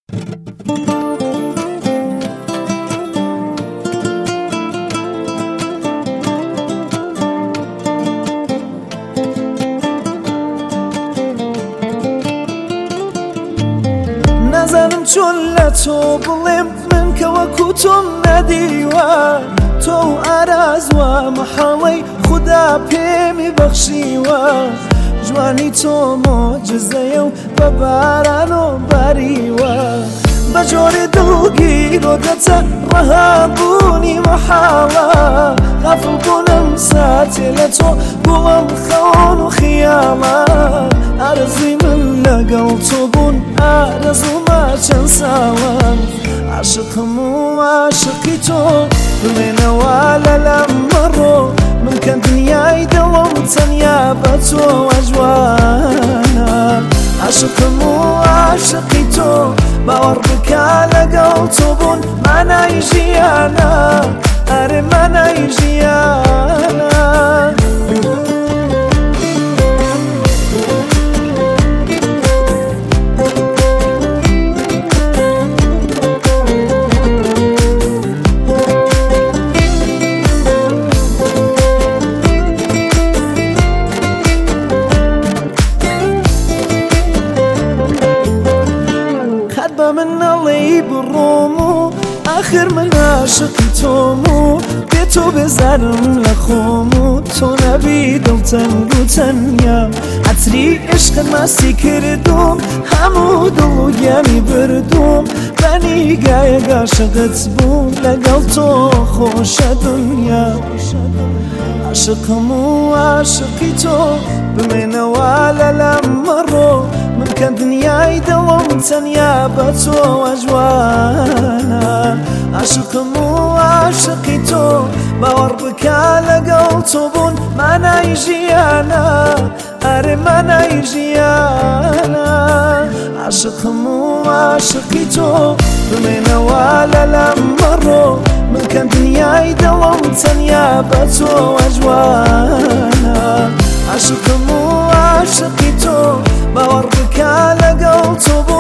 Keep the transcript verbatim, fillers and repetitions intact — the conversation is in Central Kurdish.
نازانم چۆن لە تۆ بڵێم من کە وەکو تۆم نەدیوە تۆ ئارازوە مەحاڵەی خودا پێمی بەخشیوە جوانی تۆ مۆجزەیە و بە باران و باریوە بە جۆرێ دڵگیرۆ دەچە ڕەهابوونی مەحاڵە غافڵ بوونم ساتێ لە تۆ بووەم خەون و خیاڵە ئارەزوی من لەگەڵ تۆ بوون ئارەزومە چەند ساڵە عاشقم و عاشقی تۆ بڵێنەوە لەلام مەڕۆ من کە دنیای دڵم تەنیا بە تۆ ئەجوانە عاشقم و عاشقی تۆ باوەڕ بکە لەگەڵ تۆ بوون مانای ژیانە ئەرێ مانای ژیانە من نەڵێی بڕۆم و ئاخر من عاشقی تۆم و بێ تۆ بێزارم لە خۆم و تۆ نەبی دڵتەنگ و تەنیا عەتری عشقت ماستی کردوم هەموو دڵ و گیانی بردوم بە نیگایەک عاشقت بووم لەگەڵ تۆ خۆشە دنیا عاشقم و عاشقی تۆ بمێنەوە لەلام مەڕۆ من کە دنیای دڵم تەنیا بە تۆ ئەجوانە عاشقم و عاشقی تۆ باوەڕ بکە لەگەڵ تۆ بوون مانای ژیانە ئەرێ مانای ژیانە عاشقم و عاشقی تۆ بمێنەوە لەلام مەڕۆ من کە دنیای دڵم تەنیا بە تۆ ئەجوانە عاشقم و عاشقی تۆ باوەڕ بکە لەگەڵ تۆ